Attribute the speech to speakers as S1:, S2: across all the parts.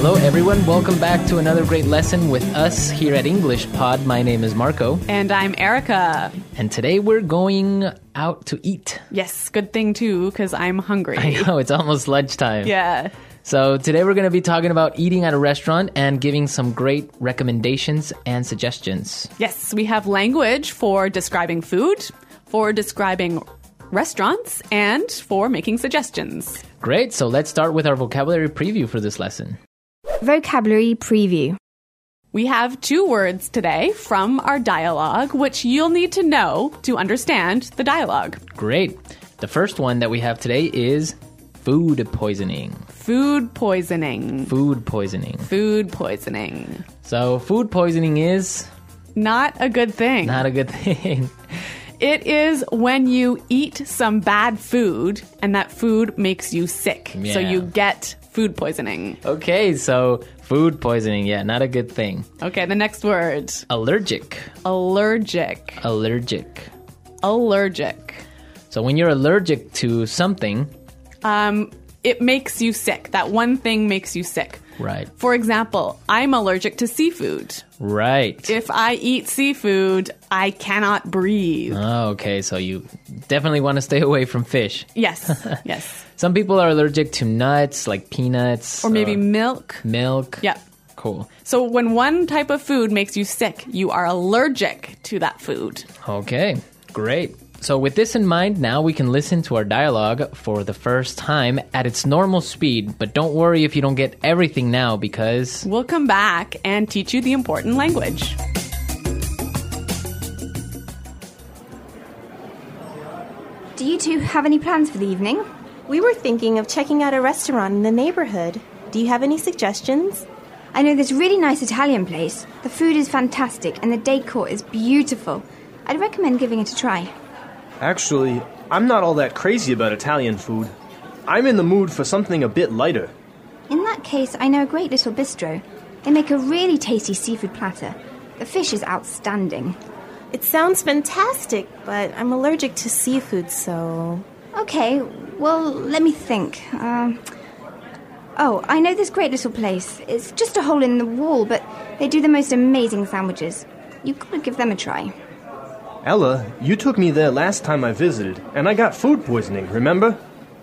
S1: Hello everyone, welcome back to another great lesson with us here at English Pod. My name is Marco.
S2: And I'm Erica.
S1: And today we're going out to eat.
S2: Yes, good thing too, because I'm hungry.
S1: I know, it's almost lunchtime.
S2: Yeah.
S1: So today we're going to be talking about eating at a restaurant and giving some great recommendations and suggestions.
S2: Yes, we have language for describing food, for describing restaurants, and for making suggestions.
S1: Great, so let's start with our vocabulary preview for this lesson.
S3: Vocabulary preview.
S2: We have 2 words today from our dialogue, which you'll need to know to understand the dialogue.
S1: Great. The first one that we have today is food poisoning.
S2: Food poisoning.
S1: Food poisoning.
S2: Food poisoning.
S1: So food poisoning is
S2: Not a good thing.
S1: not a good thing.
S2: It is when you eat some bad food and that food makes you sick. So
S1: Yeah.
S2: you get food poisoning.
S1: Okay, so food poisoning, yeah, not a good thing.
S2: Okay, the next word.
S1: Allergic.
S2: Allergic.
S1: Allergic.
S2: Allergic.
S1: So when you're allergic to something,
S2: It makes you sick. That one thing makes you sick.
S1: right,
S2: For example, I'm allergic to seafood.
S1: right.
S2: If I eat seafood, I cannot breathe.
S1: Oh, okay, so you definitely want to stay away from fish.
S2: Yes, yes.
S1: Some people are allergic to nuts, like peanuts.
S2: Or maybe milk.
S1: milk.
S2: Yeah.
S1: Cool.
S2: So when one type of food makes you sick, you are allergic to that food.
S1: Okay, great. So with this in mind, now we can listen to our dialogue for the first time at its normal speed. But don't worry if you don't get everything now because...
S2: We'll come back and teach you the important language.
S3: Do you two have any plans for the evening?
S4: We were thinking of checking out a restaurant in the neighborhood. Do you have any suggestions?
S3: I know this really nice Italian place. The food is fantastic and the decor is beautiful. I'd recommend giving it a try.
S5: Actually, I'm not all that crazy about Italian food. I'm in the mood for something a bit lighter.
S3: In that case, I know a great little bistro. They make a really tasty seafood platter. The fish is outstanding.
S4: It sounds fantastic, but I'm allergic to seafood, so...
S3: Okay, well, let me think. I know this great little place. It's just a hole in the wall, but they do the most amazing sandwiches. You've got to give them a try.
S5: Ella, you took me there last time I visited, and I got food poisoning, remember?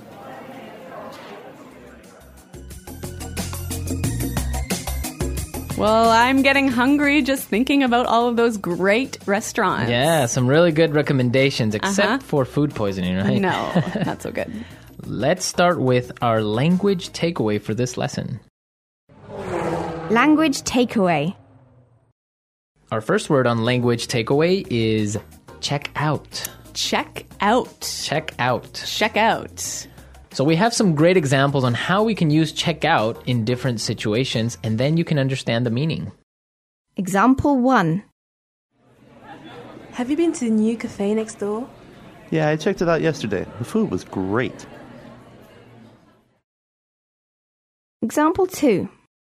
S2: Well, I'm getting hungry just thinking about all of those great restaurants.
S1: Yeah, some really good recommendations, except for food poisoning, right?
S2: No, not so good.
S1: Let's start with our language takeaway for this lesson.
S3: Language takeaway.
S1: Our first word on language takeaway is check out.
S2: Check out.
S1: Check out.
S2: Check out.
S1: So we have some great examples on how we can use check out in different situations, and then you can understand the meaning.
S3: Example 1.
S6: Have you been to the new cafe next door?
S7: Yeah, I checked it out yesterday. The food was great.
S3: Example 2.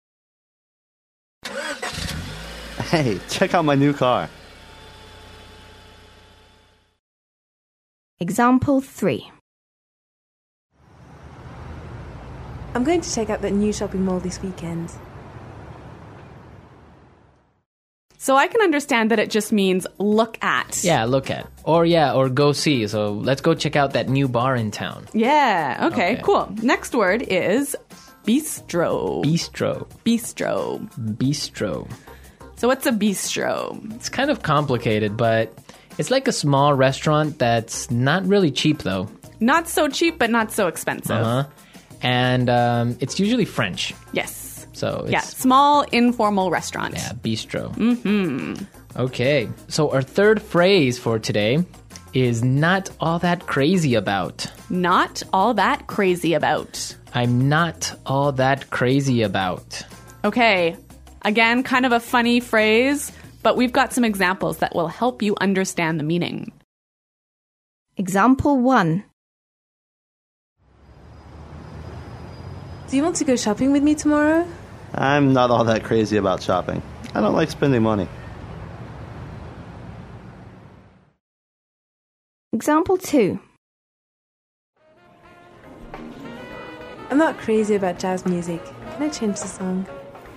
S7: Hey, check out my new car.
S3: Example 3.
S6: I'm going to check out that new shopping mall this weekend.
S2: So I can understand that it just means look at.
S1: Yeah, look at. Or go see. So let's go check out that new bar in town.
S2: Yeah, okay,
S1: Okay.
S2: cool. Next word is bistro.
S1: Bistro.
S2: Bistro.
S1: Bistro.
S2: So what's a bistro?
S1: It's kind of complicated, but it's like a small restaurant that's not really cheap, though.
S2: Not so cheap, but not so expensive.
S1: Uh-huh. And it's usually French.
S2: Yes.
S1: So it's...
S2: Yeah, small, informal restaurant.
S1: Yeah, bistro. Mm-hmm. Okay, so our third phrase for today is not all that crazy about.
S2: Not all that crazy about.
S1: I'm not all that crazy about.
S2: Okay, again, kind of a funny phrase, but we've got some examples that will help you understand the meaning.
S3: Example 1.
S6: Do you want to go shopping with me tomorrow?
S7: I'm not all that crazy about shopping. I don't like spending money.
S3: Example 2.
S6: I'm not crazy about jazz music. Can I change the song?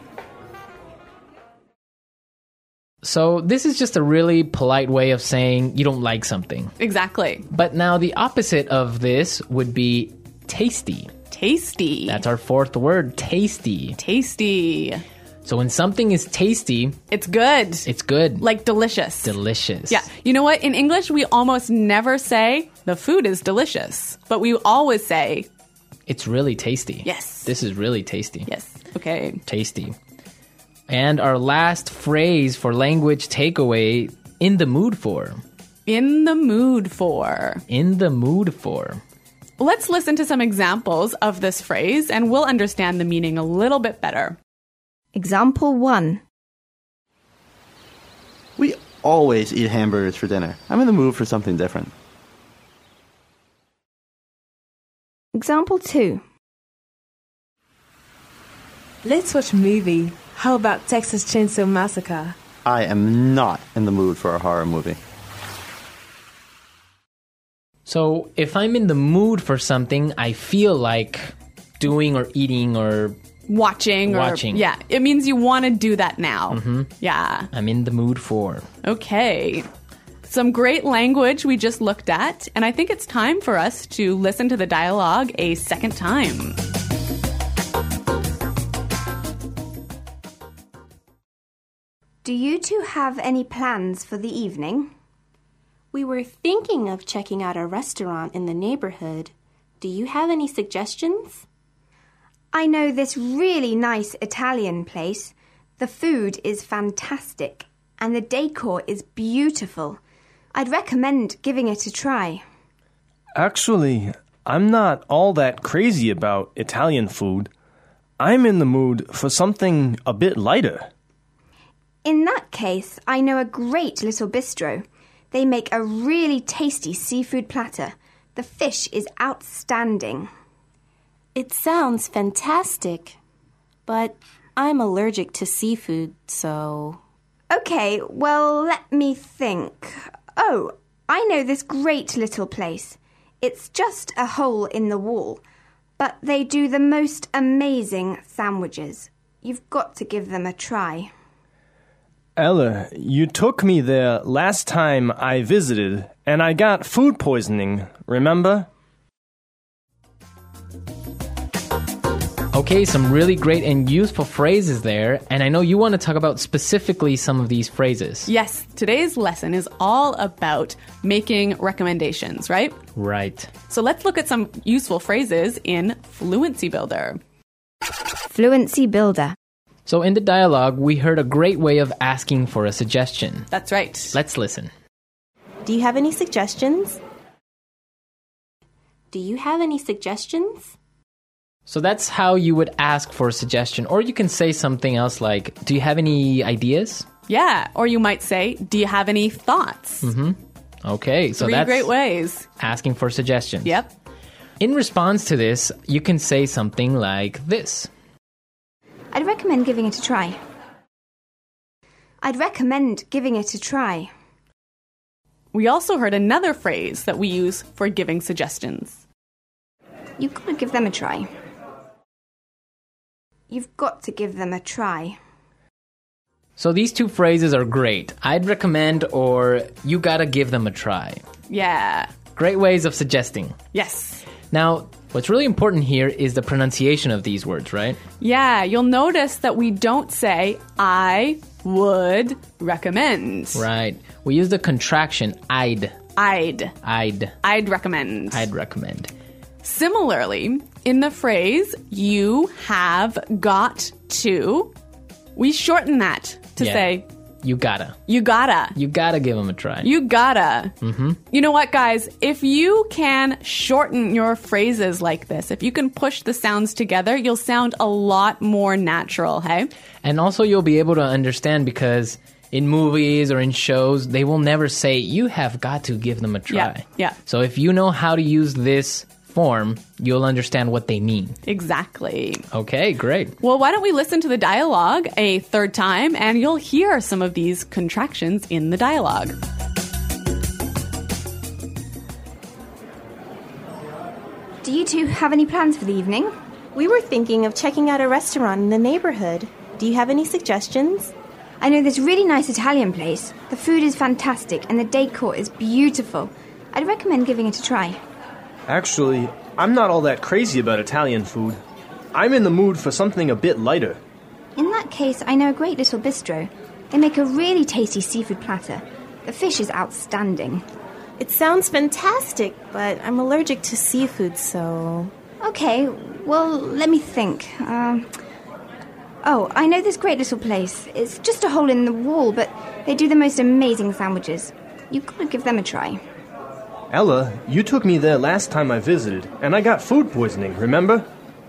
S1: So this is just a really polite way of saying you don't like something.
S2: Exactly.
S1: But now the opposite of this would be tasty.
S2: Tasty.
S1: That's our fourth word, tasty.
S2: Tasty.
S1: So when something is tasty,
S2: It's good.
S1: it's good.
S2: Like delicious.
S1: Delicious.
S2: Yeah. You know what? In English, we almost never say the food is delicious, but we always say,
S1: It's really tasty.
S2: Yes.
S1: This is really tasty.
S2: yes. Okay.
S1: Tasty. And our last phrase for language takeaway, in the mood for.
S2: In the mood for.
S1: In the mood for.
S2: Let's listen to some examples of this phrase and we'll understand the meaning a little bit better.
S3: Example 1.
S7: We always eat hamburgers for dinner. I'm in the mood for something different.
S3: Example 2.
S6: Let's watch a movie. How about Texas Chainsaw Massacre?
S7: I am not in the mood for a horror movie.
S1: So if I'm in the mood for something, I feel like doing or eating or
S2: Watching. Yeah. It means you want to do that now. Mm-hmm. Yeah.
S1: I'm in the mood for.
S2: Okay. Some great language we just looked at, and I think it's time for us to listen to the dialogue a second time.
S3: Do you two have any plans for the evening?
S4: We were thinking of checking out a restaurant in the neighborhood. Do you have any suggestions?
S3: I know this really nice Italian place. The food is fantastic and the decor is beautiful. I'd recommend giving it a try.
S5: Actually, I'm not all that crazy about Italian food. I'm in the mood for something a bit lighter.
S3: In that case, I know a great little bistro. They make a really tasty seafood platter. The fish is outstanding.
S4: It sounds fantastic, but I'm allergic to seafood, so...
S3: Okay, well, let me think. Oh, I know this great little place. It's just a hole in the wall, but they do the most amazing sandwiches. You've got to give them a try.
S5: Ella, you took me there last time I visited, and I got food poisoning, remember?
S1: Okay, some really great and useful phrases there, and I know you want to talk about specifically some of these phrases.
S2: Yes, today's lesson is all about making recommendations, right?
S1: Right.
S2: So let's look at some useful phrases in Fluency Builder.
S3: Fluency Builder.
S1: So in the dialogue, we heard a great way of asking for a suggestion.
S2: That's right.
S1: Let's listen.
S4: Do you have any suggestions? Do you have any suggestions?
S1: So that's how you would ask for a suggestion. Or you can say something else like, do you have any ideas?
S2: Yeah, or you might say, do you have any thoughts?
S1: Okay, so
S2: Three
S1: that's
S2: great ways.
S1: asking for suggestions.
S2: Yep.
S1: In response to this, you can say something like this.
S3: I'd recommend giving it a try. I'd recommend giving it a try.
S2: We also heard another phrase that we use for giving suggestions.
S3: You've got to give them a try. You've got to give them a try.
S1: So these two phrases are great. I'd recommend or you gotta give them a try.
S2: Yeah.
S1: Great ways of suggesting.
S2: Yes.
S1: Now, what's really important here is the pronunciation of these words, right?
S2: Yeah, you'll notice that we don't say, I would recommend.
S1: Right. We use the contraction I'd.
S2: I'd recommend.
S1: I'd recommend.
S2: Similarly, in the phrase, you have got to, we shorten that to say,
S1: you gotta.
S2: you gotta.
S1: You gotta give them a try.
S2: You gotta. Mm-hmm. You know what, guys? If you can shorten your phrases like this, if you can push the sounds together, you'll sound a lot more natural, hey?
S1: And also you'll be able to understand because in movies or in shows, they will never say, you have got to give them a try.
S2: Yeah.
S1: So if you know how to use this form, you'll understand what they mean.
S2: Exactly.
S1: Okay, great.
S2: Well, why don't we listen to the dialogue a third time and you'll hear some of these contractions in the dialogue.
S3: Do you two have any plans for the evening?
S4: We were thinking of checking out a restaurant in the neighborhood. Do you have any suggestions?
S3: I know this really nice Italian place. The food is fantastic and the decor is beautiful. I'd recommend giving it a try.
S5: Actually, I'm not all that crazy about Italian food. I'm in the mood for something a bit lighter.
S3: In that case, I know a great little bistro. They make a really tasty seafood platter. The fish is outstanding.
S4: It sounds fantastic, but I'm allergic to seafood, so...
S3: Okay, well, let me think. Oh, I know this great little place. It's just a hole in the wall, but they do the most amazing sandwiches. You've got to give them a try.
S5: Ella, you took me there last time I visited, and I got food poisoning, remember?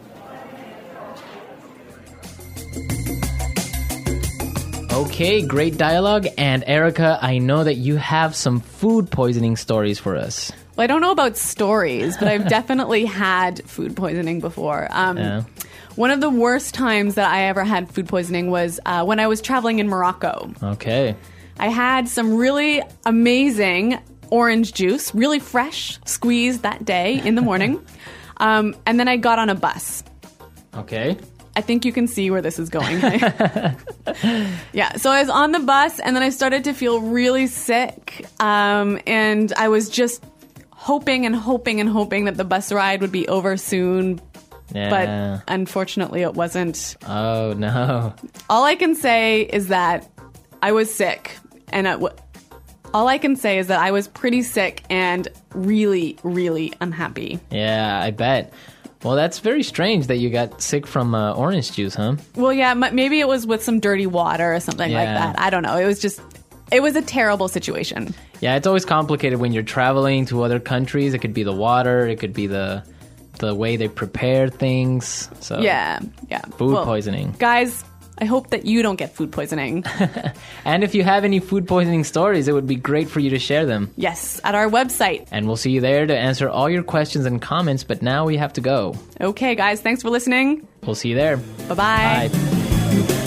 S1: Okay, great dialogue. And Erica, I know that you have some food poisoning stories for us.
S2: Well, I don't know about stories, but I've definitely had food poisoning before.
S1: Yeah.
S2: One of the worst times that I ever had food poisoning was when I was traveling in Morocco.
S1: Okay.
S2: I had some really amazing orange juice, really fresh, squeezed that day in the morning. And then I got on a bus.
S1: Okay.
S2: I think you can see where this is going. Yeah, so I was on the bus, and then I started to feel really sick. And I was just hoping that the bus ride would be over soon.
S1: Yeah.
S2: But unfortunately, it wasn't.
S1: Oh, no.
S2: All I can say is that I was sick. And all I can say is that I was pretty sick and really, really unhappy.
S1: Yeah, I bet. Well, that's very strange that you got sick from orange juice, huh?
S2: Well, yeah, maybe it was with some dirty water or something like that. I don't know. It was a terrible situation.
S1: Yeah, it's always complicated when you're traveling to other countries. It could be the water. It could be the way they prepare things. So
S2: Yeah.
S1: Food poisoning.
S2: Guys, I hope that you don't get food poisoning.
S1: And if you have any food poisoning stories, it would be great for you to share them.
S2: Yes, at our website.
S1: And we'll see you there to answer all your questions and comments, but now we have to go.
S2: Okay, guys, thanks for listening.
S1: We'll see you there.
S2: Bye-bye.
S1: Bye.